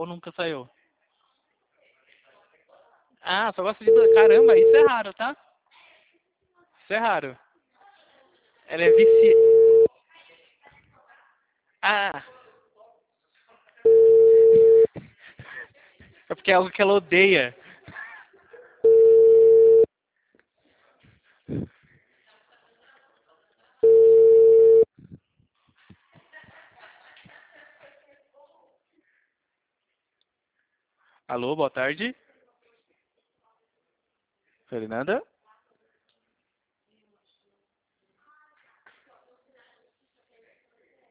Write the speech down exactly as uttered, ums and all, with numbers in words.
ou nunca saiu? Ah, só gosta de doce. Caramba, isso é raro, tá? Isso é raro. Ela é vici... Ah, é porque é algo que ela odeia. Alô, boa tarde. Fernanda?